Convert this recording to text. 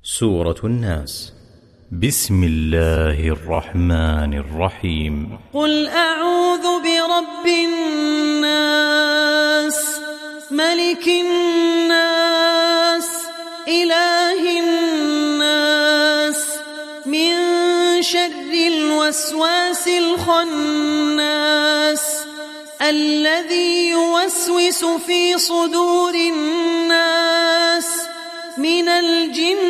سورة الناس. بسم الله الرحمن الرحيم. قل أعوذ برب الناس ملك الناس إله الناس من شر الوسواس الخناس الذي يوسوس في صدور الناس من الجن